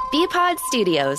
BPod Studios.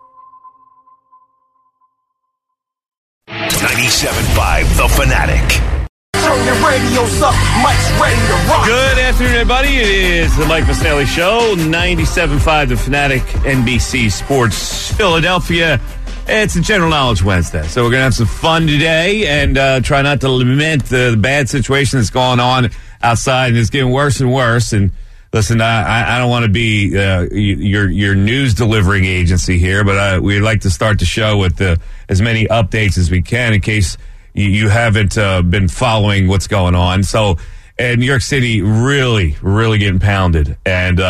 97.5 The Fanatic. Turn your radios up, Mike's ready to rock. Good afternoon, everybody. It is the Mike Missanelli Show, 97.5 The Fanatic, NBC Sports Philadelphia. It's a General Knowledge Wednesday, so we're going to have some fun today and try not to lament the bad situation that's going on outside, and it's getting worse and worse. And listen, I don't want to be your news delivering agency here, but we'd like to start the show with as many updates as we can in case you haven't been following what's going on. So, New York City really, really getting pounded. And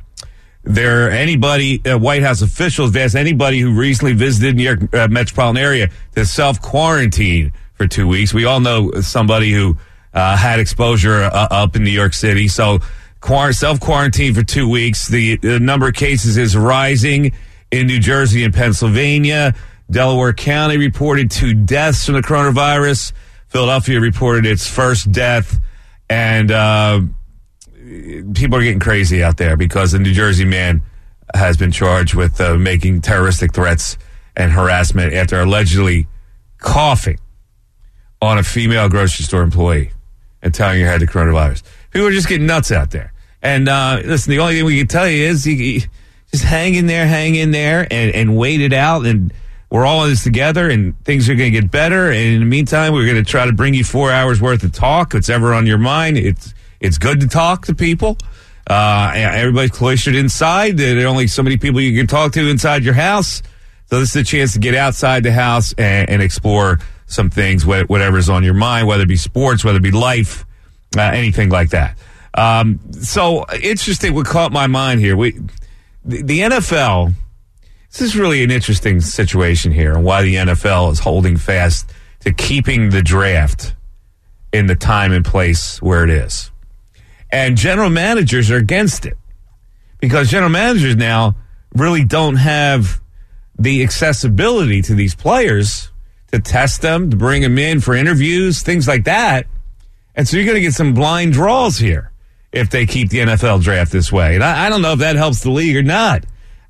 White House officials have asked anybody who recently visited New York metropolitan area to self-quarantine for 2 weeks. We all know somebody who had exposure up in New York City. So, self-quarantine for 2 weeks. The number of cases is rising in New Jersey and Pennsylvania. Delaware County reported 2 deaths from the coronavirus. Philadelphia reported its first death. And people are getting crazy out there because a New Jersey man has been charged with making terroristic threats and harassment after allegedly coughing on a female grocery store employee and telling her had the coronavirus. People are just getting nuts out there. And listen, the only thing we can tell you is you just hang in there and wait it out. And we're all in this together, and things are going to get better. And in the meantime, we're going to try to bring you 4 hours worth of talk. It's ever on your mind. It's good to talk to people. Everybody's cloistered inside. There are only so many people you can talk to inside your house. So this is a chance to get outside the house and explore some things, whatever's on your mind, whether it be sports, whether it be life, anything like that. So interesting, what caught my mind here. The NFL, this is really an interesting situation here, and why the NFL is holding fast to keeping the draft in the time and place where it is. And general managers are against it because general managers now really don't have the accessibility to these players to test them, to bring them in for interviews, things like that. And so you're going to get some blind draws here if they keep the NFL draft this way. And I don't know if that helps the league or not.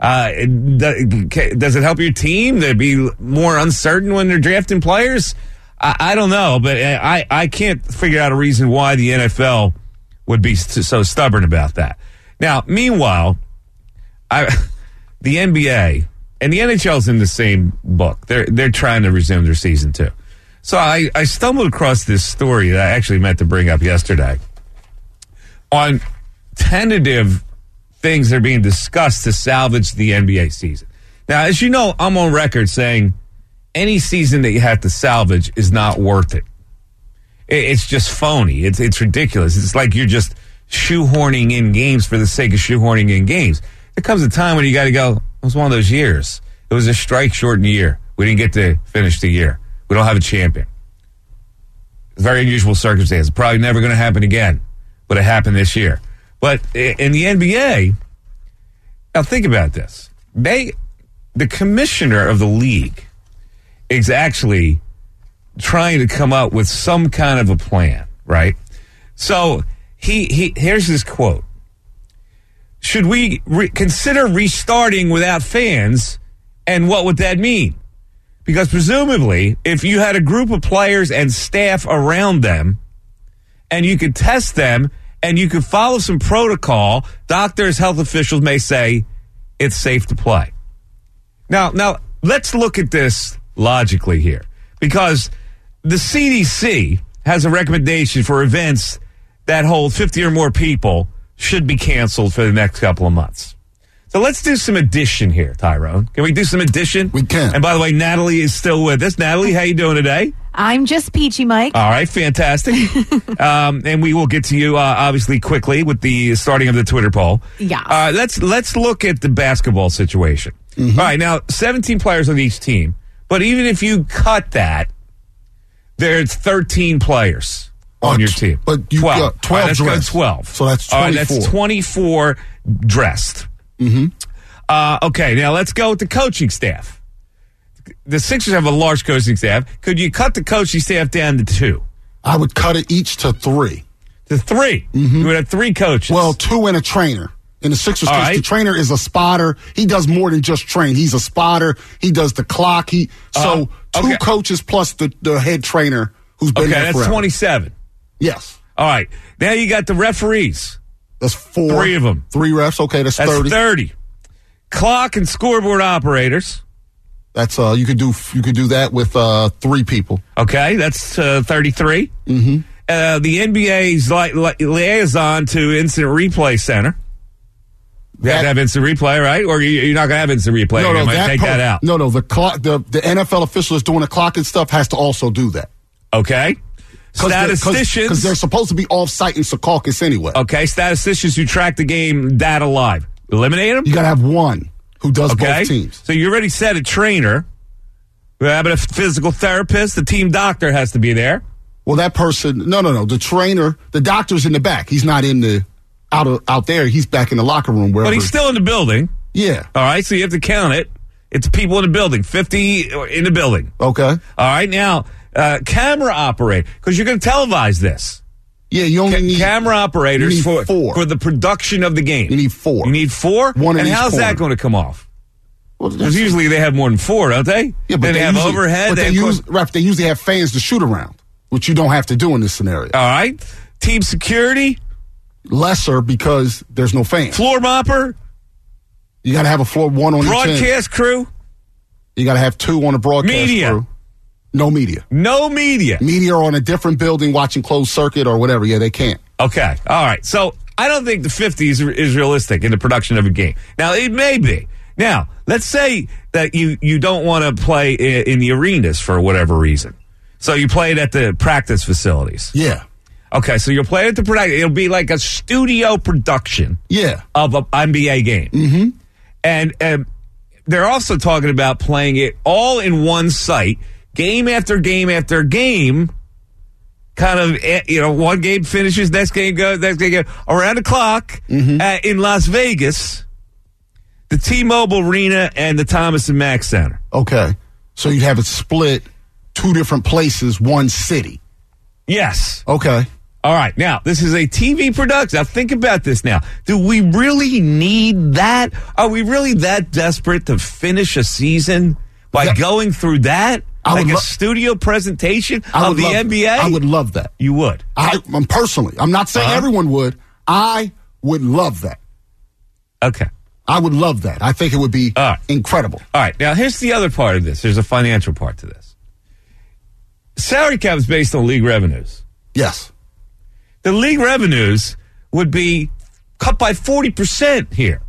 Does it help your team to be more uncertain when they're drafting players? I don't know, but I can't figure out a reason why the NFL would be so stubborn about that. Now, meanwhile, the NBA and the NHL's in the same book. They're trying to resume their season too. So I stumbled across this story that I actually meant to bring up yesterday on tentative things that are being discussed to salvage the NBA season. Now, as you know, I'm on record saying any season that you have to salvage is not worth it. It's just phony. It's ridiculous. It's like you're just shoehorning in games for the sake of shoehorning in games. There comes a time when you got to go, it was one of those years. It was a strike-shortened year. We didn't get to finish the year. We don't have a champion. Very unusual circumstance. Probably never going to happen again, but it happened this year. But in the NBA, now think about this. The commissioner of the league is actually trying to come up with some kind of a plan, right? So here's his quote. Should we consider restarting without fans, and what would that mean? Because presumably, if you had a group of players and staff around them, and you could test them, and you could follow some protocol, doctors, health officials may say it's safe to play. Now, let's look at this logically here, because the CDC has a recommendation for events that hold 50 or more people should be canceled for the next couple of months. So let's do some addition here, Tyrone. Can we do some addition? We can. And by the way, Natalie is still with us. Natalie, how you doing today? I'm just peachy, Mike. All right, fantastic. And we will get to you, obviously, quickly with the starting of the Twitter poll. Yeah. Let's look at the basketball situation. Mm-hmm. All right, now, 17 players on each team. But even if you cut that, there's 13 players on your team. But you 12. got 12 dressed. Let's go 12. So that's 24. All right, that's 24 dressed. Mm-hmm. Okay, now let's go with the coaching staff. The Sixers have a large coaching staff. Could you cut the coaching staff down to 2? I would cut it each to 3. To 3? Mm-hmm. You would have 3 coaches. Well, 2 and a trainer. In the Sixers All case, right. the trainer is a spotter. He does more than just train. He's a spotter. He does the clock. Two okay. coaches plus the head trainer who's been there that's forever. 27. Yes. All right. Now you got the referees. That's 4. 3 of them. 3 refs. Okay, that's That's 30. 30. Clock and scoreboard operators. That's you could do that with 3 people. Okay, that's 33. Mm-hmm. The NBA's liaison to instant replay center. You have to have instant replay, right? Or you're not going to have instant replay. No, you might take that out. No, the clock. The NFL official that's doing the clock and stuff has to also do that. Okay. Statisticians. Because they're supposed to be off-site in Secaucus anyway. Okay, statisticians who track the game data live. Eliminate them? You got to have one who does both teams. So you already said a trainer. How about a physical therapist? The team doctor has to be there. Well, that person, no. The trainer, the doctor's in the back. He's not in the out there. He's back in the locker room. Wherever. But he's still in the building. Yeah. All right, so you have to count it. It's people in the building, 50 in the building. Okay. All right, now, camera operator, because you're going to televise this. Yeah, you only need camera operators you need 4. for the production of the game. You need 4. You need 4? One in and each how's corner. that going to come off? Well, Because usually they have more than 4, don't they? Yeah, but they have usually, overhead. But they usually have fans to shoot around, which you don't have to do in this scenario. All right. Team security. Lesser because there's no fans. Floor mopper. You got to have a floor 1 on each end. Broadcast crew. You got to have 2 on the broadcast Media. crew. No media. No media. Media are on a different building watching closed circuit or whatever. Yeah, they can't. Okay. All right. So I don't think the 50 is realistic in the production of a game. Now, it may be. Now, let's say that you don't want to play in the arenas for whatever reason. So you play it at the practice facilities. Yeah. Okay, so you'll play it at the production. It'll be like a studio production Yeah. of an NBA game. Mm-hmm. And they're also talking about playing it all in one site, game after game after game. Kind of, one game finishes, next game goes, around the clock in Las Vegas, the T-Mobile Arena and the Thomas and Mack Center. Okay. So you'd have it split 2 different places, 1 city. Yes. Okay. All right. Now, this is a TV production. Now, think about this now. Do we really need that? Are we really that desperate to finish a season by going through that? Like a studio presentation of the NBA? I would love that. You would? I'm personally. I'm not saying everyone would. I would love that. Okay. I would love that. I think it would be incredible. All right. Now, here's the other part of this. There's a financial part to this. Salary cap is based on league revenues. Yes. The league revenues would be cut by 40% here.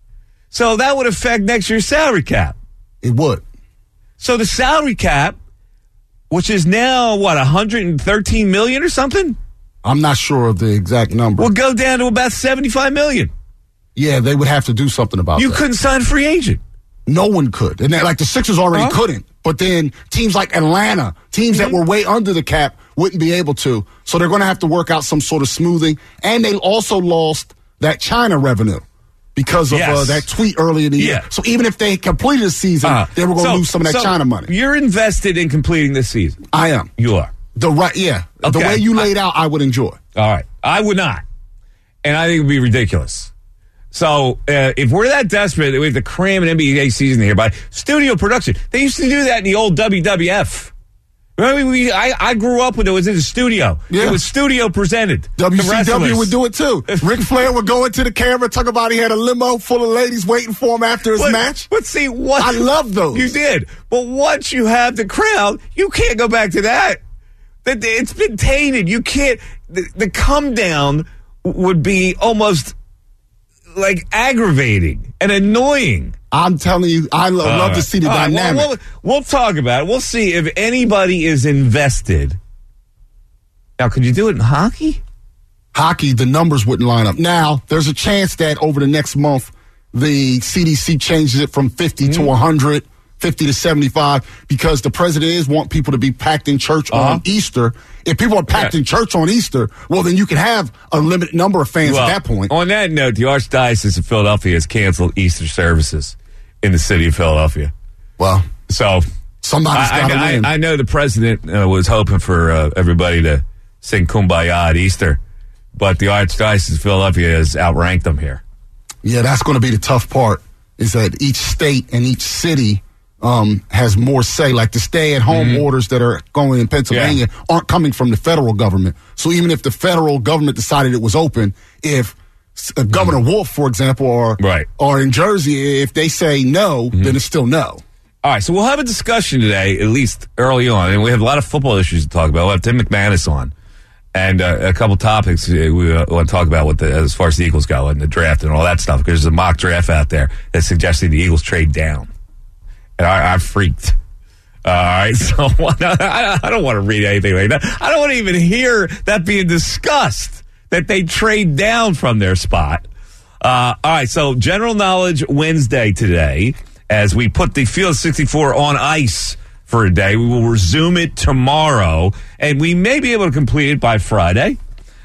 So that would affect next year's salary cap. It would. So the salary cap, which is now, $113 million or something? I'm not sure of the exact number. Will go down to about $75 million. Yeah, they would have to do something about that. You couldn't sign a free agent. No one could. And like the Sixers already couldn't. But then teams like Atlanta, teams that were way under the cap, wouldn't be able to. So they're going to have to work out some sort of smoothing. And they also lost that China revenue because of that tweet early in the year. So even if they completed the season, they were going to lose some of that China money. You're invested in completing this season. I am. You are. The way you laid out, I would enjoy. All right. I would not. And I think it would be ridiculous. So if we're that desperate that we have to cram an NBA season here by studio production, they used to do that in the old WWF. Remember, I grew up when it was in the studio. Yeah. It was studio presented. WCW would do it too. Ric Flair would go into the camera, talk about he had a limo full of ladies waiting for him after his match. But see, I love those. You did. But once you have the crowd, you can't go back to that. It's been tainted. You can't. The come down would be almost like aggravating and annoying. I'm telling you, I love to see the dynamic. We'll talk about it. We'll see if anybody is invested. Now, could you do it in hockey? Hockey, the numbers wouldn't line up. Now, there's a chance that over the next month, the CDC changes it from 50 to 100, 50 to 75, because the president want people to be packed in church on Easter. If people are packed in church on Easter, well, then you can have a limited number of fans at that point. On that note, the Archdiocese of Philadelphia has canceled Easter services in the city of Philadelphia. Well, so somebody's got to win. I know the president was hoping for everybody to sing Kumbaya at Easter, but the Archdiocese of Philadelphia has outranked them here. Yeah, that's going to be the tough part, is that each state and each city has more say. Like the stay-at-home orders that are going in Pennsylvania aren't coming from the federal government. So even if the federal government decided it was open, if Governor Wolf, for example, or in Jersey, if they say no, then it's still no. All right, so we'll have a discussion today, at least early on, and we have a lot of football issues to talk about. We'll have Tim McManus on, and a couple topics we want to talk about as far as the Eagles go and the draft and all that stuff, because there's a mock draft out there that's suggesting the Eagles trade down. And I freaked. All right, so I don't want to read anything like that. I don't want to even hear that being discussed, that they trade down from their spot. All right, so General Knowledge Wednesday today, as we put the Field 64 on ice for a day. We will resume it tomorrow, and we may be able to complete it by Friday.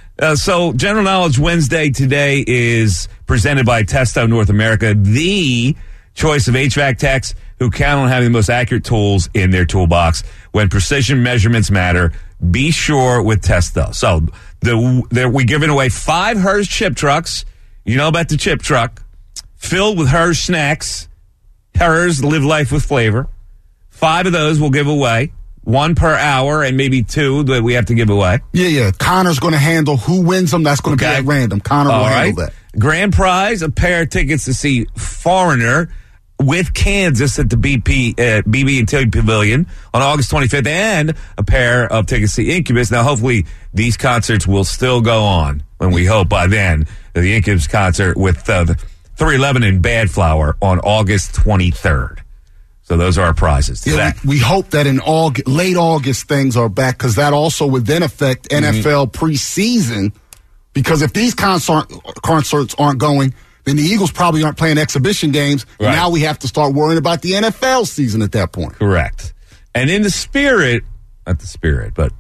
So General Knowledge Wednesday today is presented by Testo North America, the choice of HVAC techs who count on having the most accurate tools in their toolbox. When precision measurements matter, be sure with Testo. So we're giving away 5 Hers chip trucks. You know about the chip truck. Filled with Hers snacks. Hers live life with flavor. 5 of those we'll give away. 1 per hour, and maybe 2 that we have to give away. Yeah. Connor's going to handle who wins them. That's going to be at random. Connor will handle that. Grand prize, a pair of tickets to see Foreigner with Kansas at the BB and Tilly Pavilion on August 25th, and a pair of tickets to Incubus. Now, hopefully, these concerts will still go on, and we hope by then the Incubus concert with the 311 and Badflower on August 23rd. So those are our prizes. Yeah, we hope that in late August things are back, because that also would then affect NFL preseason. Because if these concerts aren't going, then the Eagles probably aren't playing exhibition games. Right. And now we have to start worrying about the NFL season at that point. Correct. And in the spirit, not the spirit, but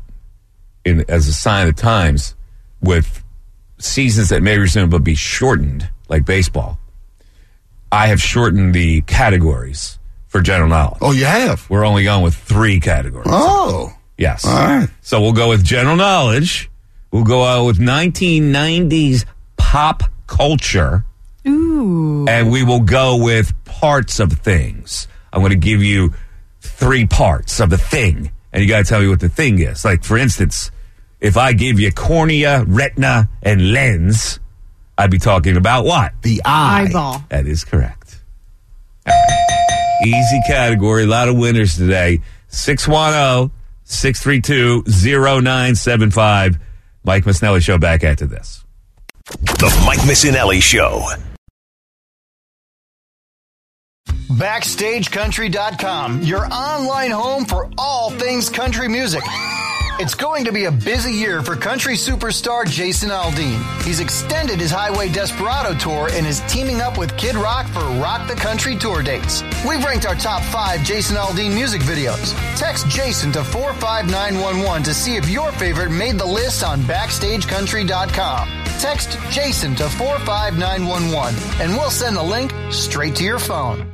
as a sign of the times, with seasons that may resume but be shortened, like baseball, I have shortened the categories for General Knowledge. Oh, you have? We're only going with 3 categories. Oh. Yes. All right. So we'll go with General Knowledge. We'll go out with 1990s pop culture. Ooh. And we will go with parts of things. I'm going to give you 3 parts of the thing, and you got to tell me what the thing is. Like, for instance, if I give you cornea, retina, and lens, I'd be talking about what? The eye. Eyeball. That is correct. Easy category. A lot of winners today. 610-632-0975. Mike Missinelli Show back after this. The Mike Missinelli Show. BackstageCountry.com, your online home for all things country music. It's going to be a busy year for country superstar Jason Aldean. He's extended his Highway Desperado tour and is teaming up with Kid Rock for Rock the Country tour dates. We've ranked our top 5 Jason Aldean music videos. Text Jason to 45911 to see if your favorite made the list on BackstageCountry.com. Text Jason to 45911 and we'll send the link straight to your phone.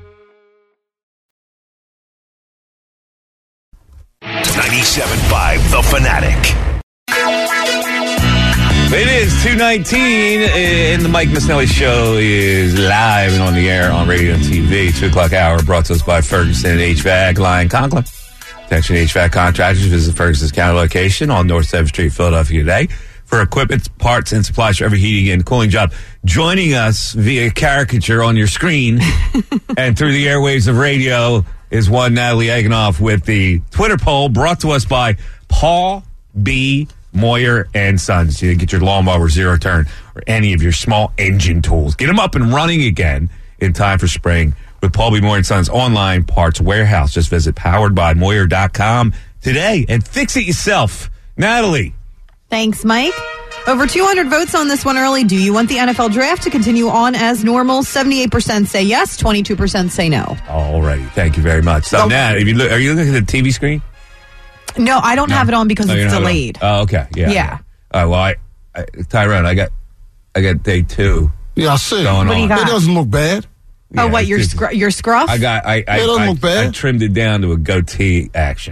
97.5 The Fanatic. It is 2:19, and the Mike Missinelli Show is live and on the air on radio and TV. 2 o'clock hour brought to us by Ferguson HVAC, Lion Conklin. Protection HVAC contractors. Visit Ferguson's county location on North 7th Street, Philadelphia today for equipment, parts, and supplies for every heating and cooling job. Joining us via caricature on your screen and through the airwaves of radio is one Natalie Eganoff with the Twitter poll brought to us by Paul B. Moyer and Sons. You get your lawnmower zero turn or any of your small engine tools. Get them up and running again in time for spring with Paul B. Moyer and Sons online parts warehouse. Just visit poweredbymoyer.com today and fix it yourself. Natalie. Thanks, Mike. Over 200 votes on this one early. Do you want the NFL draft to continue on as normal? 78% say yes, 22% say no. Alrighty. Thank you very much. So, Nat, if you look, are you looking at the TV screen? No, I don't have it on because it's delayed. Oh, okay. Yeah. All right, well, Tyrone, I got day 2. Yeah, I see. What do you got? It doesn't look bad. Oh, what, your scruff? It doesn't look bad. I trimmed it down to a goatee action.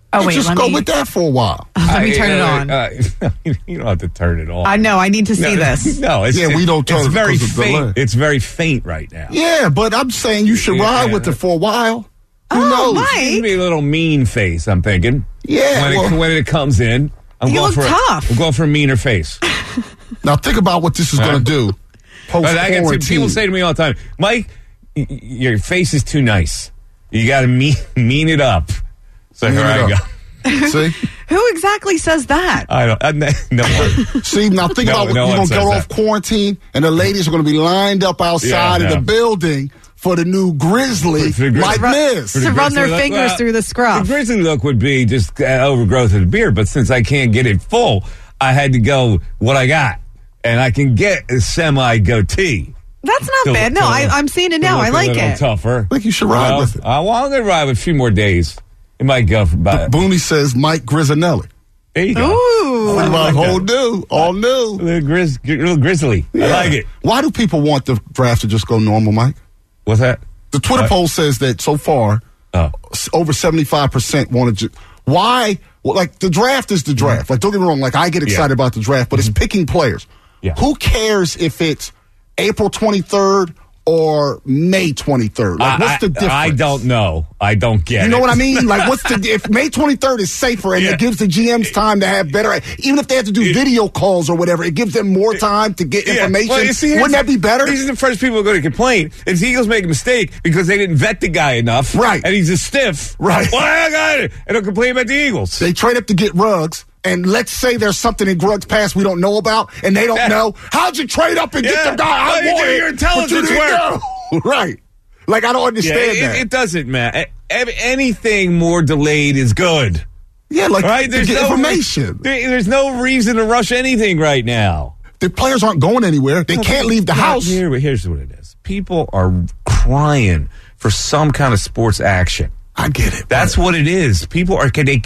Oh, And wait, just let go me- with that for a while. Let me turn it on. You don't have to turn it on. I know. I need to see this. No, it's, Yeah, we don't turn it's it very because of delay. faint. It's very faint right now. Yeah, but I'm saying you should Yeah. ride with it for a while. Who Oh, knows? Mike. It's gonna be a little mean face, I'm thinking. Yeah, When it comes in, I'm You going look for tough. I'm going for a meaner face. Now think about what this is going to do post But I get quarantine. people say to me all the time, Mike, your face is too nice. You got to mean it up. So here I go. See, Who exactly says that? I don't. No one. see. Now think about what no you're one going to says go that. off quarantine, and the ladies are going to be lined up outside of the building for the new Grizzly For the like this. To run their Grizzly look, fingers through the scruff. The grizzly look would be just overgrowth of the beard, but since I can't get it full, I had to go what I got, and I can get a semi goatee. That's not bad. No, I'm seeing it now. I like A little it. tougher. I think you should ride with it. I'm going to ride with a few more days. It might go for about. Booney says Mike Grizzanelli. There you go. Ooh. Like like whole that. new, all new. Little grizzly. I like it. Why do people want the draft to just go normal, Mike? What's that? The Twitter What? poll says that so far, Oh. over 75% wanted to. Why? Well, like, the draft is the draft. Like, don't get me wrong. Like, I get excited about the draft, but it's picking players. Yeah. Who cares if it's April 23rd or May 23rd? Like, what's the difference? I don't know. I don't get it. You know what I mean? Like, if May 23rd is safer and it gives the GMs time to have better, even if they have to do video calls or whatever, it gives them more time to get information. Well, you see, Wouldn't that be better? These are the first people who are going to complain. If the Eagles make a mistake because they didn't vet the guy enough, Right. And he's a stiff, Right. Well, I got it, and they'll complain about the Eagles. They trade up to get Ruggs, and let's say there's something in Ruggs' past we don't know about, and they don't Yeah. know. How'd you trade up and get Yeah. the guy I Well, you wanted? do your intelligence but you didn't work. know? Right. Like, I don't understand that. It doesn't matter. Anything more delayed is good. Yeah, like, Right? to get information. There's no reason to rush anything right now. The players aren't going anywhere. They can't leave the house. Here's what it is. People are crying for some kind of sports action. I get it. That's what it is. People are they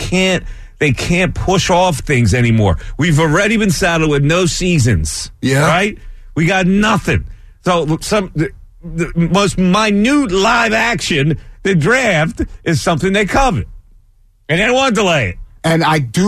can't push off things anymore. We've already been saddled with no seasons. Yeah. Right? We got nothing. So the most minute live action, the draft, is something they covet. And they don't want to delay it. And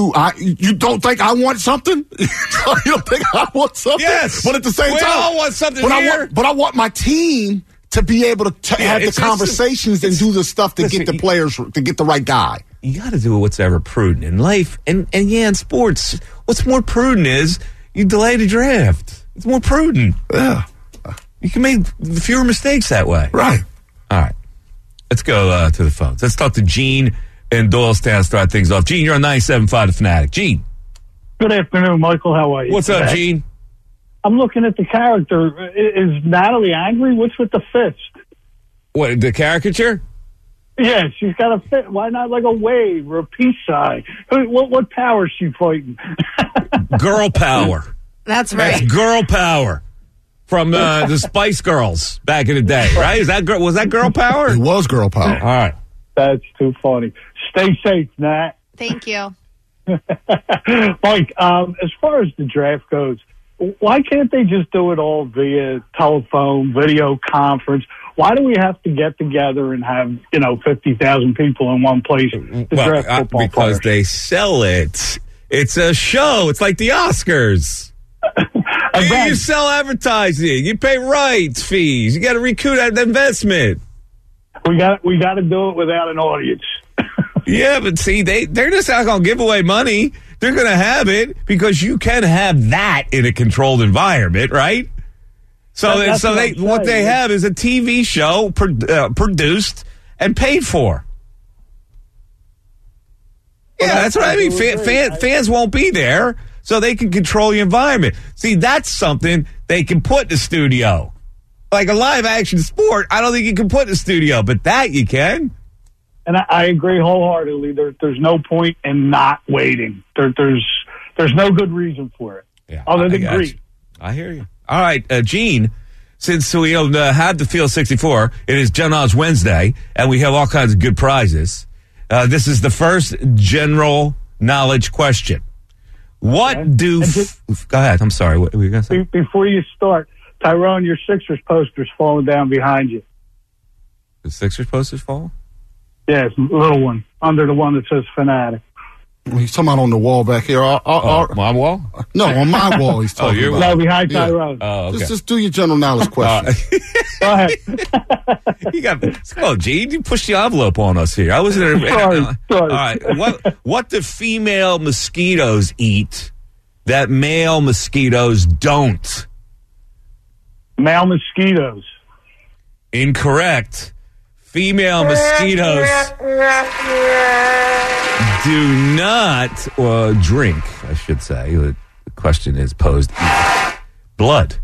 you don't think I want something? You don't think I want something? Yes. But at the same We time, all want something but here. I want my team to be able to have the conversations and do the stuff to get the players, to get the right guy. You got to do what's ever prudent in life. And in sports, what's more prudent is you delay the draft. It's more prudent. Yeah. You can make fewer mistakes that way. Right. All right. Let's go to the phones. Let's talk to Gene in Doylestown to start things off. Gene, you're on 97.5 The Fanatic. Gene. Good afternoon, Michael. How are you? What's up, today? Gene? I'm looking at the character. Is Natalie angry? What's with the fist? What, the caricature? Yeah, she's got a fist. Why not like a wave or a peace sign? What power is she fighting? Girl power. That's That's right. girl power from the Spice Girls back in the day, right? Was that girl power? It was girl power. All right. That's too funny. Stay safe, Nat. Thank you. Mike, as far as the draft goes, why can't they just do it all via telephone, video conference? Why do we have to get together and have, 50,000 people in one place to draft football because players? they sell it. It's a show. It's like the Oscars. You sell advertising. You pay rights fees. You got to recoup that investment. We got to do it without an audience. Yeah, but see, they're just not going to give away money. They're going to have it because you can have that in a controlled environment, right? So, That's what they have is a TV show produced and paid for. Yeah, that's what I mean. Fans won't be there, so they can control the environment. See, that's something they can put in the studio. Like a live action sport, I don't think you can put in the studio, but that you can. And I agree wholeheartedly. There's no point in not waiting. There's no good reason for it, other than greed. I hear you. All right, Gene, since we have the Field 64, it is Gen Odds Wednesday, and we have all kinds of good prizes. This is the first general knowledge question. What do... Go ahead. I'm sorry. What were you going to say? Before you start, Tyrone, your Sixers poster's falling down behind you. The Sixers posters fall? Yes, little one under the one that says Fanatic. He's talking about on the wall back here. My wall? No, on my wall he's talking your about. No, behind Yeah. Tyrone. Oh, okay. Just do your general knowledge question. Go ahead. You got come on, Gene. You pushed the envelope on us here. I wasn't. Sorry. All right. What do female mosquitoes eat that male mosquitoes don't? Male mosquitoes. Incorrect. Female mosquitoes do not drink, I should say. The question is posed. Blood.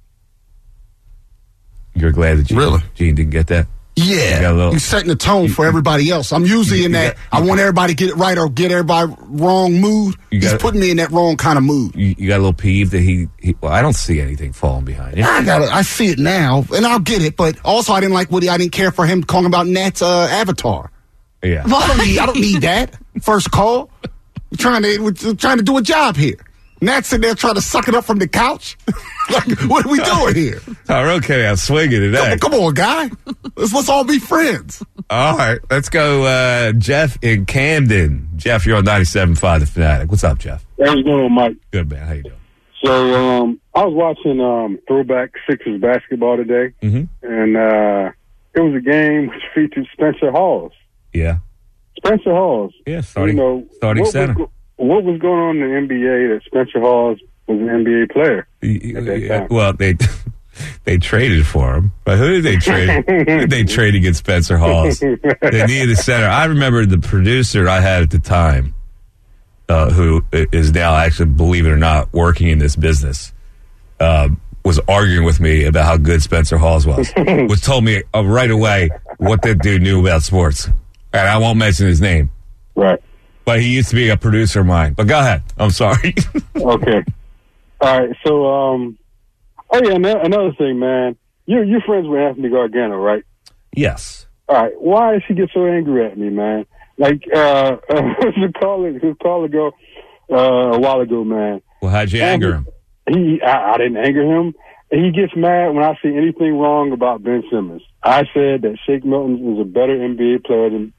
You're glad that Gene didn't get that? Yeah. You're setting the tone for everybody else. I'm usually in that I want everybody to get it right or get everybody wrong mood. He's putting me in that wrong kind of mood. You got a little peeved that he well, I don't see anything falling behind you. I see it now, and I'll get it, but also I didn't care for him calling about Nat's avatar. Yeah. I don't need that. First call. We're trying to do a job here. Nat sitting there trying to suck it up from the couch. Like, what are we doing here? Tyrone came out swinging today. Come on, guy. Let's all be friends. All right. Let's go Jeff in Camden. Jeff, you're on 97.5 The Fanatic. What's up, Jeff? Hey, what's going on, Mike? Good, man. How you doing? So I was watching Throwback Sixers basketball today, and it was a game which featured Spencer Hawes. Yeah. Spencer Hawes. Yeah, starting center. What was going on in the NBA that Spencer Hawes was an NBA player at that time? Well, they traded for him. But who did they trade? Who did they trade against Spencer Hawes? They needed a center. I remember the producer I had at the time, who is now actually, believe it or not, working in this business, was arguing with me about how good Spencer Hawes was told me right away what that dude knew about sports. And I won't mention his name. Right. But he used to be a producer of mine. But go ahead. I'm sorry. Okay. All right. So, another thing, man. You're friends with Anthony Gargano, right? Yes. All right. Why does he get so angry at me, man? Like, his call ago, a while ago, man. Well, how'd you anger him? I didn't anger him. He gets mad when I see anything wrong about Ben Simmons. I said that Shake Milton is a better NBA player than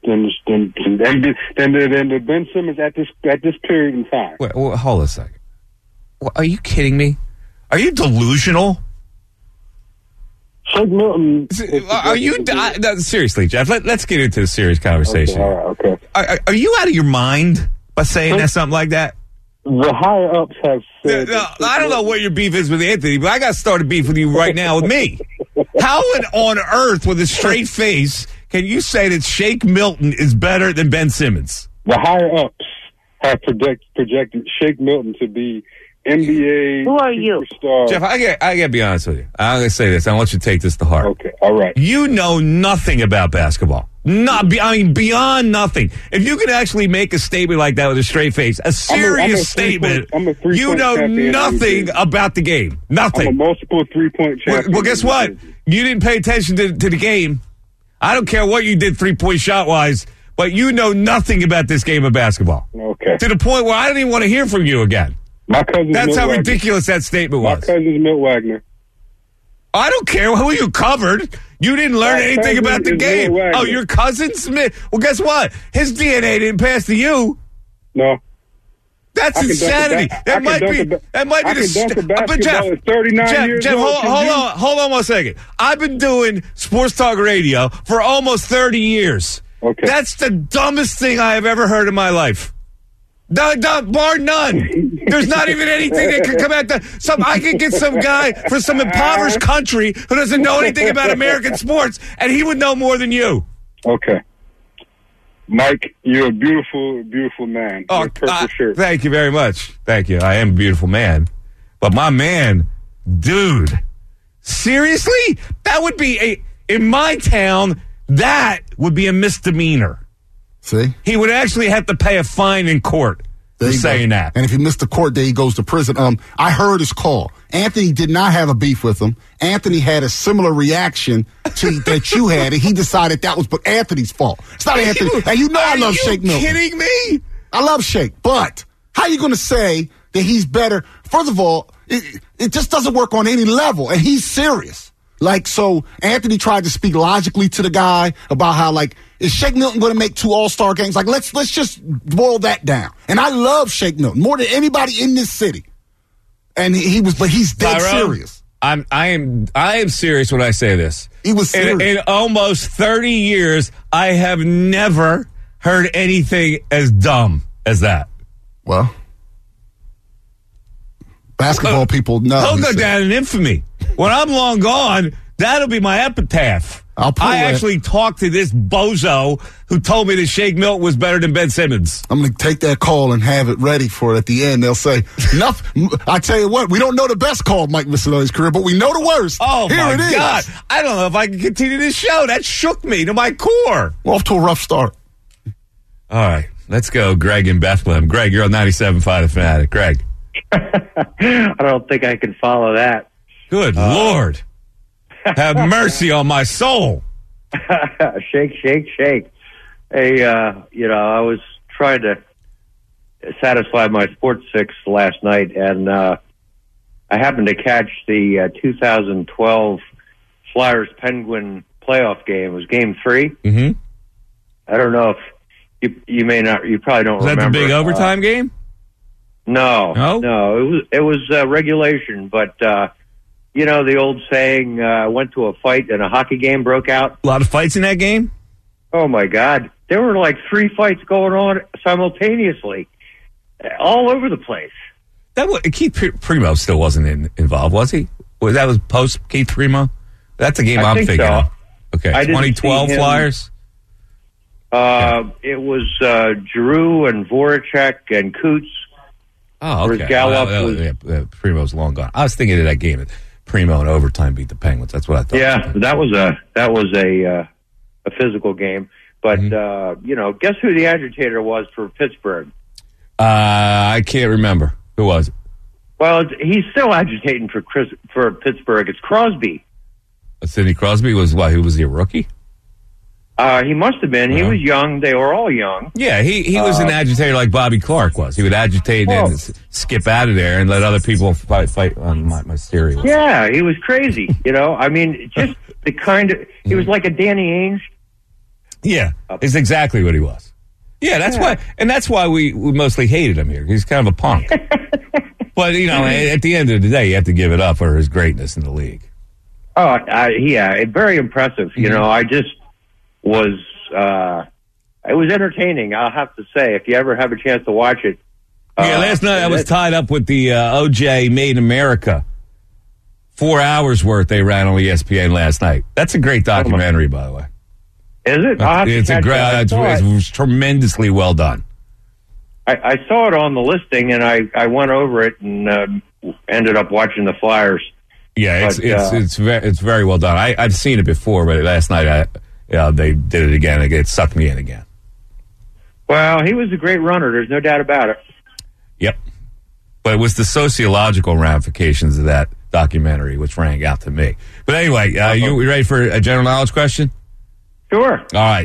the Ben Simmons at this period in time. Wait, hold on a second. Are you kidding me? Are you delusional? Shake Milton. Are you seriously, Jeff? Let's get into a serious conversation. Okay, all right, okay. Are you out of your mind by saying something like that? The higher ups have said. I don't know what your beef is with Anthony, but I got started beef with you right now with me. How on earth, with a straight face, can you say that Shake Milton is better than Ben Simmons? The higher ups have projected Shake Milton to be NBA Who are you? superstar. Jeff, I got to be honest with you. I'm going to say this. I want you to take this to heart. Okay, all right. You know nothing about basketball. Beyond nothing. If you could actually make a statement like that with a straight face, a serious statement, you know nothing about the game. Nothing. I'm a multiple three-point champion. Well, guess what? You didn't pay attention to the game. I don't care what you did three-point shot-wise, but you know nothing about this game of basketball. Okay. To the point where I don't even want to hear from you again. My cousin. That's how ridiculous that statement was. My cousin's Milt Wagner. I don't care who you covered. You didn't learn anything about the game. Oh, your cousin Smith? Well, guess what? His DNA didn't pass to you. No. That's insanity. That might be the. But Jeff, hold on 1 second. I've been doing sports talk radio for almost 30 years. Okay. That's the dumbest thing I have ever heard in my life. Bar none. There's not even anything that can come out. I could get some guy from some impoverished country who doesn't know anything about American sports, and he would know more than you. Okay. Mike, you're a beautiful, beautiful man. Oh, purple shirt. Thank you very much. Thank you. I am a beautiful man. But my man, dude, seriously? That would be in my town, that would be a misdemeanor. See? He would actually have to pay a fine in court for saying that. And if he missed the court day, he goes to prison. I heard his call. Anthony did not have a beef with him. Anthony had a similar reaction to that you had, and he decided that was Anthony's fault. It's not Anthony. And you know I love Shake Milton. Are you kidding me? I love Shake, but how are you going to say that he's better? First of all, it just doesn't work on any level, and he's serious. Like, so Anthony tried to speak logically to the guy about how, like, is Shake Milton going to make 2 All-Star games? Like, let's just boil that down. And I love Shake Milton more than anybody in this city. And but he's dead serious. I am serious when I say this. He was serious. In almost 30 years, I have never heard anything as dumb as that. Well, basketball people know. He'll go down in infamy. When I'm long gone, that'll be my epitaph. I actually talked to this bozo who told me that Shake Milton was better than Ben Simmons. I'm going to take that call and have it ready for it at the end. They'll say, nothing. I tell you what, we don't know the best call of Mike Missinelli's career, but we know the worst. Oh, Here my it is. God. I don't know if I can continue this show. That shook me to my core. We're off to a rough start. All right, let's go. Greg in Bethlehem. Greg, you're on 97.5 The Fanatic. Greg. I don't think I can follow that. Good Lord. Have mercy on my soul. Shake, shake, shake. Hey, I was trying to satisfy my sports fix last night, and I happened to catch the 2012 Flyers-Penguin playoff game. It was Game 3. Mm-hmm. I don't know if you may not. You probably don't remember. Was that the big overtime game? No. It was regulation, but. The old saying, went to a fight and a hockey game broke out. A lot of fights in that game? Oh, my God. There were like 3 fights going on simultaneously, all over the place. Keith Primo still wasn't involved, was he? That was post Keith Primo? That's a game I'm thinking of. Okay, 2012 Flyers? It was Giroux and Voracek and Coots. Oh, okay. Primo's long gone. I was thinking of that game. Primo in overtime beat the Penguins. That's what I thought. Yeah, that was a physical game. But guess who the agitator was for Pittsburgh? I can't remember. Who was it? Well, he's still agitating for Pittsburgh. It's Crosby. Sidney Crosby was what? Who was he, a rookie? He must have been. He was young. They were all young. Yeah, he was an agitator like Bobby Clark was. He would agitate and skip out of there and let other people fight on my cereal. Yeah, he was crazy. I mean, just the kind of... He was like a Danny Ainge. Yeah, is exactly what he was. Yeah, that's why we mostly hated him here. He's kind of a punk. But, at the end of the day, you have to give it up for his greatness in the league. Oh, very impressive. I just... it was entertaining, I'll have to say, if you ever have a chance to watch it. Last night I was tied up with the OJ Made in America. 4 hours worth they ran on ESPN last night. That's a great documentary, by the way. Is it? It was tremendously well done. I saw it on the listing, and I went over it and ended up watching the Flyers. Yeah, it's very well done. I've seen it before, but last night they did it again. It sucked me in again. Well, he was a great runner. There's no doubt about it. Yep. But it was the sociological ramifications of that documentary which rang out to me. But anyway, you ready for a general knowledge question? Sure. All right.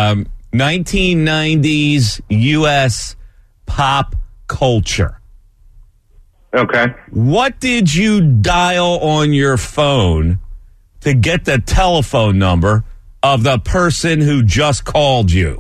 1990s U.S. pop culture. Okay. What did you dial on your phone to get the telephone number of the person who just called you?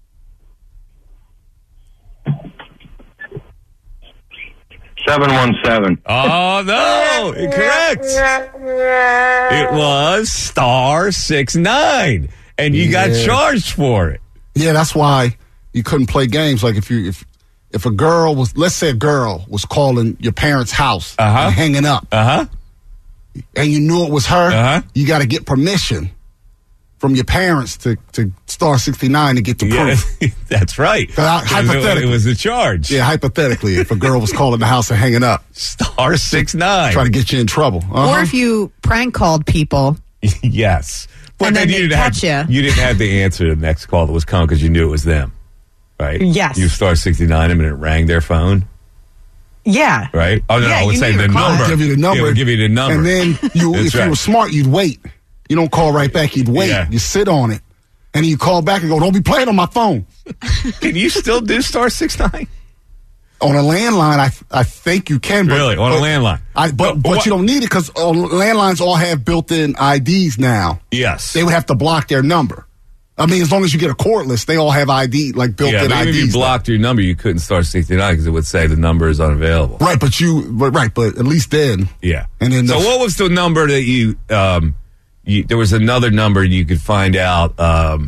717. Oh, no. Incorrect. It was *69. And you got charged for it. Yeah, that's why you couldn't play games. Like if a girl was, let's say a girl was calling your parents' house and hanging up. And you knew it was her, you got to get permission from your parents to *69 to get the proof. That's right. Hypothetically. It was a charge. Yeah, hypothetically, if a girl was calling the house and hanging up. *69. Trying to get you in trouble. Or if you prank called people. Yes. But and then you didn't have the answer to the next call that was coming because you knew it was them. Right? Yes. You *69 them and it rang their phone. Yeah. Right? Oh, no, I would say the number. Give you the number. Yeah, give you the number. And then if you were smart, you'd wait. You don't call right back. You'd wait. Yeah. You sit on it. And you call back and go, don't be playing on my phone. Can you still do *69? On a landline, I think you can. Really? On a landline? But I think you can. Really? On a landline? But you don't need it because landlines all have built-in IDs now. Yes. They would have to block their number. I mean, as long as you get a cordless, they all have ID, like built-in IDs. Yeah, if you blocked your number, you couldn't start 69 because it would say the number is unavailable. Right, but at least then. Yeah. And then so what was the number that you there was another number you could find out,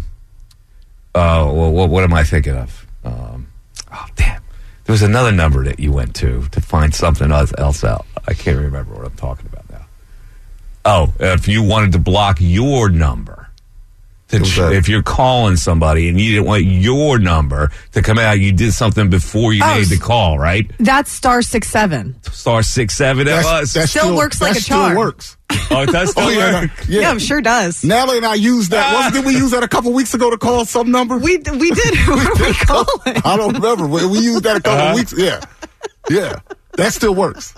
what am I thinking of? Damn. There was another number that you went to find something else out. I can't remember what I'm talking about now. Oh, if you wanted to block your number, if you're calling somebody and you didn't want your number to come out, you did something before you made the call, right? That's star 67. Star 67. That still works like a charm. Still works. Oh, it does still work? Yeah, it sure does. Natalie and I used that. Did we use that a couple weeks ago to call some number? We did. What are we calling? I don't remember. We used that a couple weeks. Yeah. That still works.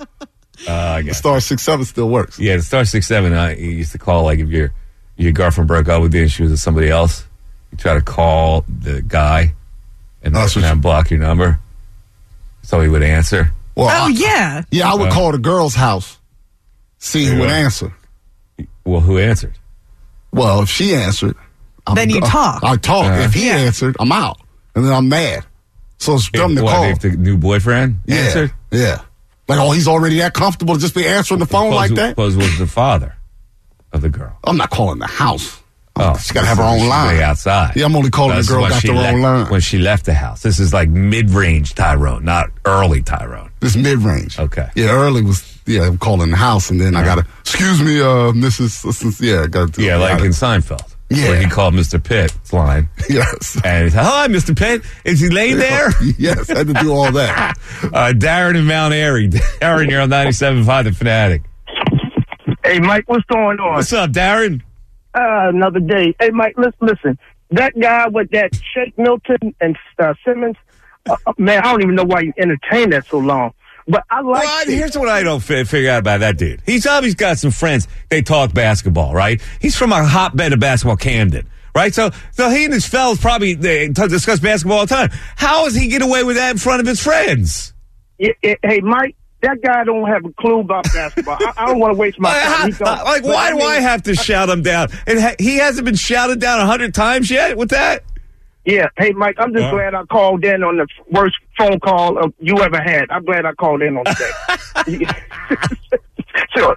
I guess. Star 67 still works. Yeah, the star 67. You used to call like if your girlfriend broke up with you and she was with somebody else. You try to call the guy and then block your number, so he would answer. Well, yeah. Yeah, I would call the girl's house. See who would answer. Well, who answered? Well, if she answered, then you talk. I talk. If he answered, I'm out. And then I'm mad. So it's dumb to call. If the new boyfriend answered? Yeah. Like, he's already that comfortable to just be answering the phone like that? Suppose it was the father of the girl. I'm not calling the house. She's got to have her so own line. Stay outside. Yeah, I'm only calling the girl got their own line. When she left the house. This is like mid-range Tyrone, not early Tyrone. This mid-range. Okay. Yeah, early was, I'm calling the house, and then I got to, excuse me, Mrs. I got to. Yeah, like in Seinfeld. Yeah. Where he called Mr. Pitt's line. Yes. And he said, hi, Mr. Pitt. Is he laying there? Yes, I had to do all that. Darren in Mount Airy. Darren, you're on 97.5 The Fanatic. Hey, Mike, what's going on? What's up, Darren? Another day. Hey, Mike, listen. That guy with that Shake Milton and Simmons, man, I don't even know why you entertain that so long. But I like. Well, here's what I don't figure out about that dude. He's obviously got some friends. They talk basketball, right? He's from a hotbed of basketball, Camden, right? So he and his fellas probably discuss basketball all the time. How does he get away with that in front of his friends? Hey, Mike. That guy don't have a clue about basketball. I don't want to waste my time. Why do I have to shout him down? And he hasn't been shouted down 100 times yet with that? Yeah. Hey, Mike, I'm just glad I called in on the worst phone call you ever had. I'm glad I called in on that. So,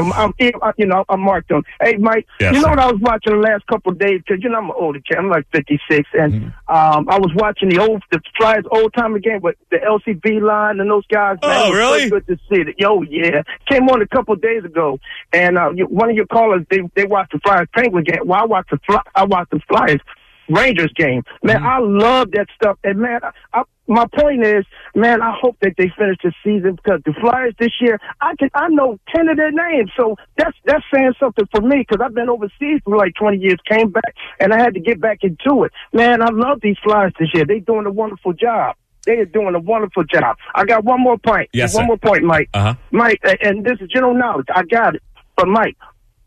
I'm marked on. Hey, Mike, yes, what I was watching the last couple of days, because, I'm an older kid. I'm like 56, and I was watching the Flyers old-timer game with the LCB line and those guys. Man, oh, really? So good to see it. Yo, yeah. Came on a couple of days ago, and one of your callers, they watched the Flyers Penguin game. Well, I watched the Flyers Rangers game. Man, I love that stuff. And, man, my point is, man, I hope that they finish the season because the Flyers this year, I know 10 of their names. So that's saying something for me because I've been overseas for like 20 years, came back, and I had to get back into it. Man, I love these Flyers this year. They're doing a wonderful job. They are doing a wonderful job. I got one more point. Yes, one more point, Mike. Mike, and this is general knowledge. I got it. But, Mike,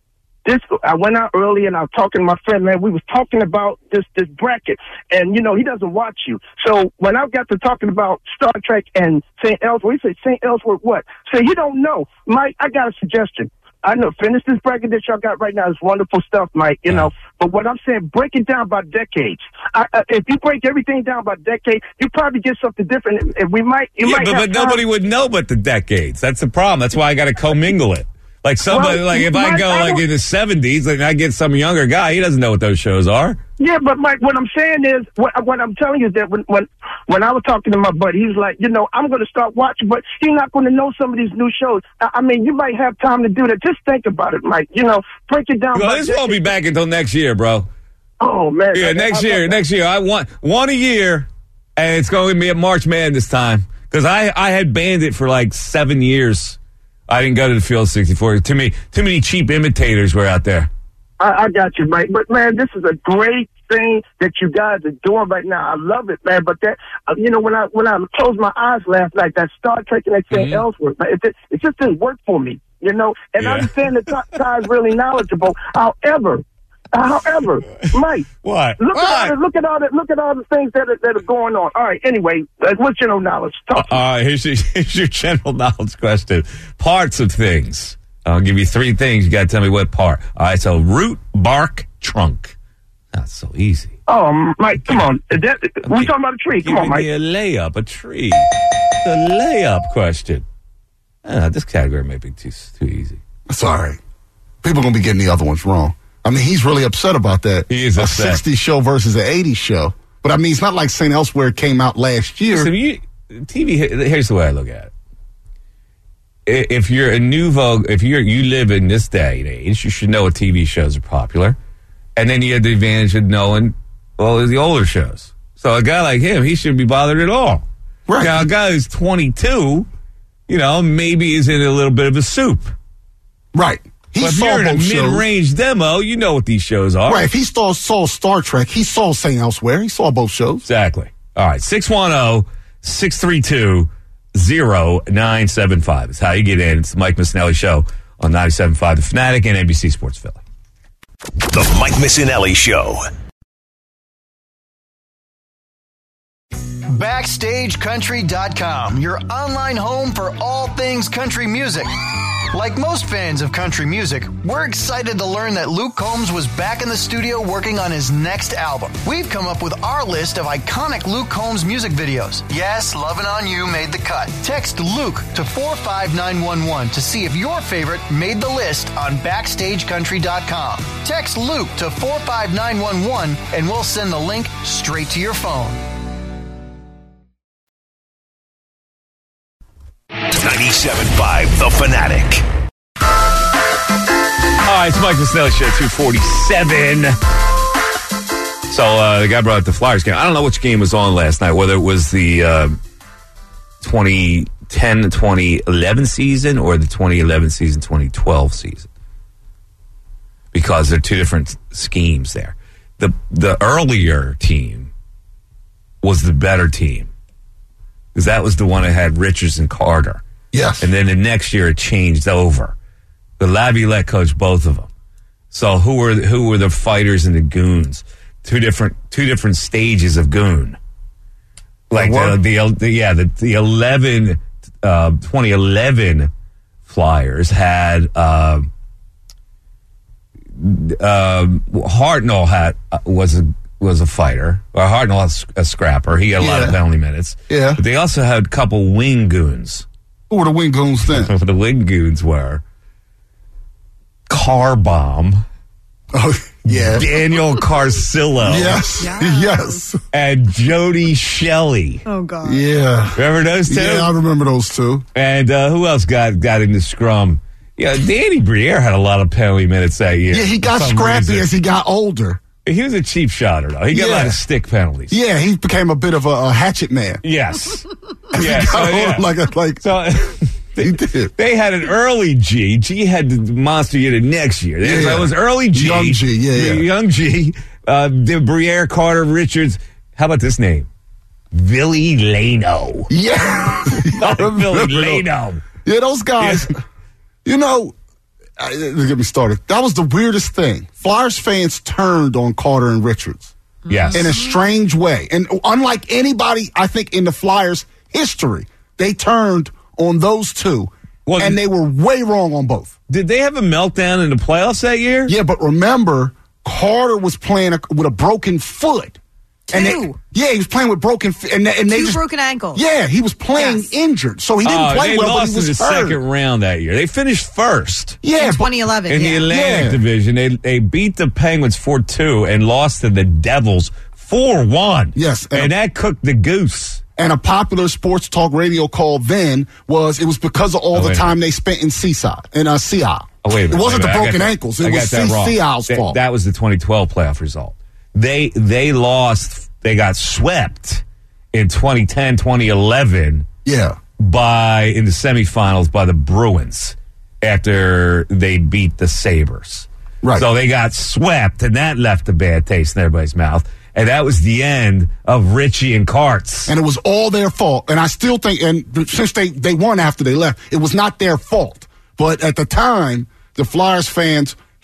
I went out early and I was talking to my friend, man. We was talking about this bracket. And, he doesn't watch you. So when I got to talking about Star Trek and St. Ellsworth, he said, St. Ellsworth what? So you don't know. Mike, I got a suggestion. I know, finish this bracket that y'all got right now. It's wonderful stuff, Mike, know. But what I'm saying, break it down by decades. If you break everything down by decades, you probably get something different. And but nobody would know but the decades. That's the problem. That's why I got to commingle it. Like somebody, if I go in the 70s, like I get some younger guy, he doesn't know what those shows are. Yeah, but Mike, what I'm saying is, what I'm telling you is that when I was talking to my buddy, he was like, I'm going to start watching, but he's not going to know some of these new shows. I mean, you might have time to do that. Just think about it, Mike. Break it down. This won't be back until next year, bro. Oh man. Yeah, next year. I want one a year, and it's going to be at March Madness time because I had banned it for like 7 years. I didn't go to the Field 64. Too many cheap imitators were out there. I got you, Mike. But, man, this is a great thing that you guys are doing right now. I love it, man. But that, when I closed my eyes last night, that Star Trek and that St. Ellsworth, man, it just didn't work for me, And I understand that Ty's really knowledgeable. However, However, Mike, what? Look at all the things that are going on. All right. Anyway, what's general knowledge? Talk to me. Here's your general knowledge question. Parts of things. I'll give you 3 things. You got to tell me what part. All right. So root, bark, trunk. That's so easy. Oh, Mike, come on. We talking about a tree. Come on, Mike. Give me a layup, a tree. The layup question. This category may be too easy. It's all right. People are going to be getting the other ones wrong. I mean, he's really upset about that. He is upset. A 60s show versus an 80s show. But, I mean, it's not like St. Elsewhere came out last year. So TV, here's the way I look at it. If you're a nouveau, if you live in this day and age, you should know what TV shows are popular. And then you have the advantage of knowing, the older shows. So a guy like him, he shouldn't be bothered at all. Right. Now, a guy who's 22, maybe is in a little bit of a soup. Right. But if you're in a mid-range demo, you know what these shows are. Right. If he saw Star Trek, he saw St. Elsewhere. He saw both shows. Exactly. All right. 610-632-0975 is how you get in. It's the Mike Missinelli Show on 97.5 The Fanatic and NBC Sports Philly. The Mike Missinelli Show. BackstageCountry.com, your online home for all things country music. Like most fans of country music, we're excited to learn that Luke Combs was back in the studio working on his next album. We've come up with our list of iconic Luke Combs music videos. Yes, Lovin' On You made the cut. Text Luke to 45911 to see if your favorite made the list on BackstageCountry.com. Text Luke to 45911 and we'll send the link straight to your phone. 97.5 The Fanatic. All right, it's Mike Missinelli Show, 247. So the guy brought up the Flyers game. I don't know which game was on last night, whether it was the 2010-2011 season or the 2011 season, 2012 season. Because they're 2 different schemes there. The earlier team was the better team. Because that was the one that had Richards and Carter. Yes. And then the next year it changed over. The Laviolette coached both of them. So who were the fighters and the goons? Two different stages of goon. Like the 2011 Flyers had Hartnell was a fighter. Or Hartnell was a scrapper. He got a lot of penalty minutes. Yeah. But they also had a couple wing goons. Who were the wing goons then? The wing goons were Car Bomb. Oh, yeah. Daniel Carcillo. Yes. And Jody Shelley. Oh, God. Yeah. Remember those 2? Yeah, I remember those 2. And who else got in the scrum? Yeah, Danny Briere had a lot of penalty minutes that year. Yeah, he got scrappy as he got older. He was a cheap shotter, though. He got a lot of stick penalties. Yeah, he became a bit of a hatchet man. Yes. He did. They had an early G. G had the monster year the next year. That was early G. Young G, Young G. The Briere, Carter, Richards. How about this name? Billy Lano. Yeah. Billy Lano. Yeah, those guys, don't get me started. That was the weirdest thing. Flyers fans turned on Carter and Richards. Yes. In a strange way. And unlike anybody, I think, in the Flyers' history, they turned on those 2. Well, and they were way wrong on both. Did they have a meltdown in the playoffs that year? Yeah, but remember, Carter was playing with a broken foot. 2. He was playing with broken feet. And they 2 broken ankles. Yeah, he was playing injured. So he didn't play well, but he was in the second round that year. They finished first. Yeah, in 2011. In the Atlantic Division. They beat the Penguins 4-2 and lost to the Devils 4-1. Yes. And that cooked the goose. And a popular sports talk radio call then was because of all the time they spent in Seaside, in Seattle. Oh, wait a minute. It wasn't the broken ankles. It was Seattle's fault. That was the 2012 playoff result. They lost. They got swept in 2010, 2011. Yeah. In the semifinals by the Bruins after they beat the Sabres. Right. So they got swept, and that left a bad taste in everybody's mouth. And that was the end of Richie and Carts. And it was all their fault. And I still think, and since they won after they left, it was not their fault. But at the time, the Flyers fans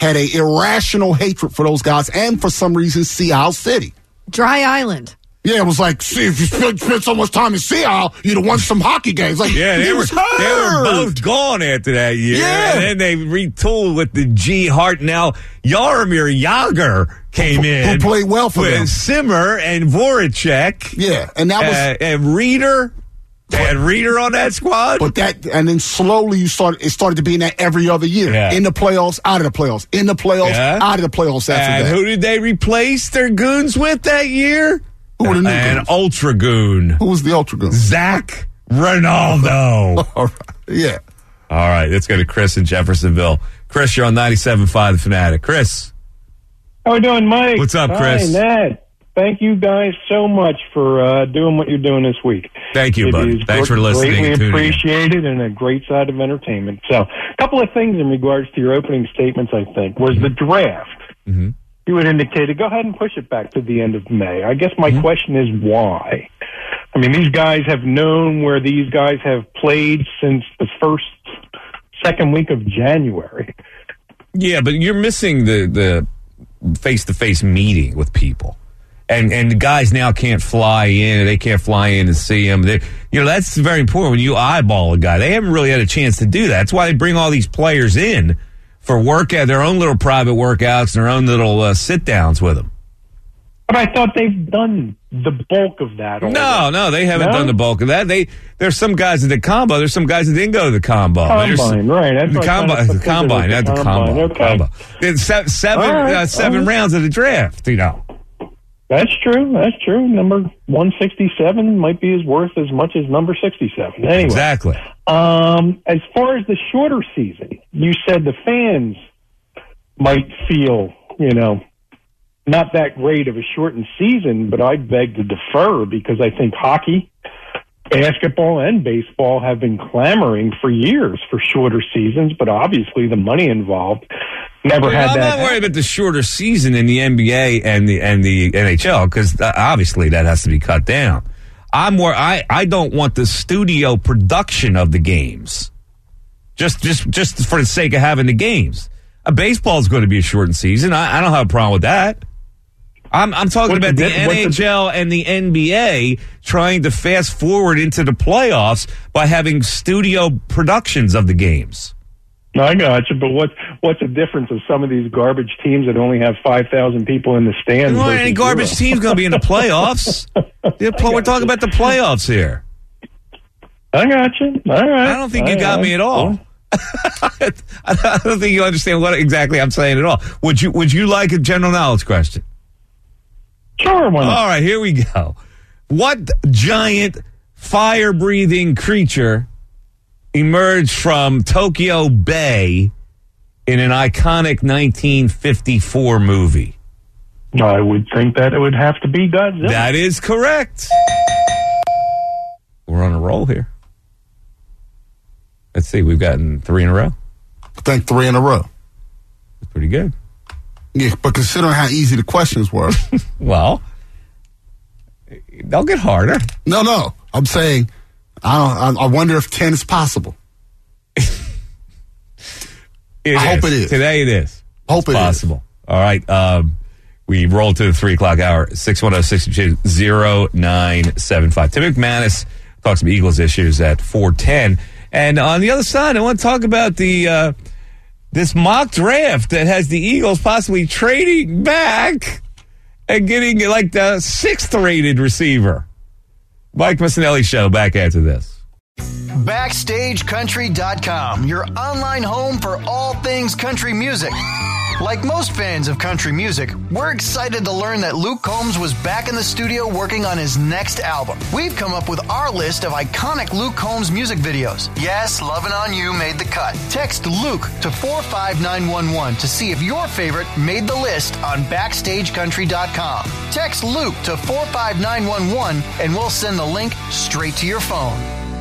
had a irrational hatred for those guys and for some reason Sea Isle City. Dry Island. Yeah, it was like, see, if you spend so much time in Sea Isle, you'd have won some hockey games. Like, yeah, they were both gone after that year. Yeah. And then they retooled with the G. Hart. Now, Jaromir Jagr came in. Who played well for them. With Simmer and Voracek. Yeah, and that was... and Reeder. They had Reeder on that squad. But and then slowly it started to be in that every other year. Yeah. In the playoffs, out of the playoffs. In the playoffs, out of the playoffs after and that. Who did they replace their goons with that year? Who were the new An goons? ultra goon. Who was the ultra goon? Zach Ronaldo. All right. Yeah. All right, let's go to Chris in Jeffersonville. Chris, you're on 97.5 The Fanatic. Chris. How we doing, Mike? What's up, Chris? Hi, Ned. Thank you guys so much for doing what you're doing this week. Thank you, buddy. Thanks for listening. Greatly appreciated and a great side of entertainment. So, a couple of things in regards to your opening statements, I think, was the draft. Mm-hmm. You had indicated, go ahead and push it back to the end of May. I guess my question is why? I mean, these guys have known where these guys have played since the second week of January. Yeah, but you're missing the face-to-face meeting with people. And the guys now can't fly in. They can't fly in and see them. That's very important when you eyeball a guy. They haven't really had a chance to do that. That's why they bring all these players in for their own little private workouts and their own little sit-downs with them. But I thought they've done the bulk of that already. No, they haven't done the bulk of that. There's some guys at the combo. There's some guys that didn't go to the combo. Combine, right. The combine, not the combo. Okay. It's seven rounds of the draft, That's true. Number 167 might be as worth as much as number 67. Anyway. Exactly. As far as the shorter season, you said the fans might feel, not that great of a shortened season, but I beg to defer because I think hockey, basketball, and baseball have been clamoring for years for shorter seasons, but obviously the money involved never had I'm that. not worried about the shorter season in the NBA and the NHL because obviously that has to be cut down. I don't want the studio production of the games, just for the sake of having the games. Baseball is going to be a shortened season. I don't have a problem with that. I'm talking about the NHL and the NBA trying to fast forward into the playoffs by having studio productions of the games. I got you, but what's the difference of some of these garbage teams that only have 5,000 people in the stands? Well, any garbage team's going to be in the playoffs. We're talking about the playoffs here. I got you. All right. I don't think you got me at all. I don't think you understand what exactly I'm saying at all. Would you like a general knowledge question? Sure. Why not? All right, here we go. What giant fire-breathing creature emerged from Tokyo Bay in an iconic 1954 movie? I would think that it would have to be Godzilla. That is correct. We're on a roll here. Let's see, we've gotten 3 in a row. I think 3 in a row. That's pretty good. Yeah, but considering how easy the questions were. Well, they'll get harder. No. I'm saying, I wonder if 10 is possible. I hope it is. Today it is. Hope it possible. All right. We roll to the 3 o'clock hour, 610-622-0975. Tim McManus talks some Eagles issues at 4:10. And on the other side, I want to talk about this mock draft that has the Eagles possibly trading back and getting like the 6th rated receiver. Mike Missinelli Show, back after this. BackstageCountry.com, your online home for all things country music. Like most fans of country music, we're excited to learn that Luke Combs was back in the studio working on his next album. We've come up with our list of iconic Luke Combs music videos. Yes, Lovin' On You made the cut. Text Luke to 45911 to see if your favorite made the list on BackstageCountry.com. Text Luke to 45911 and we'll send the link straight to your phone.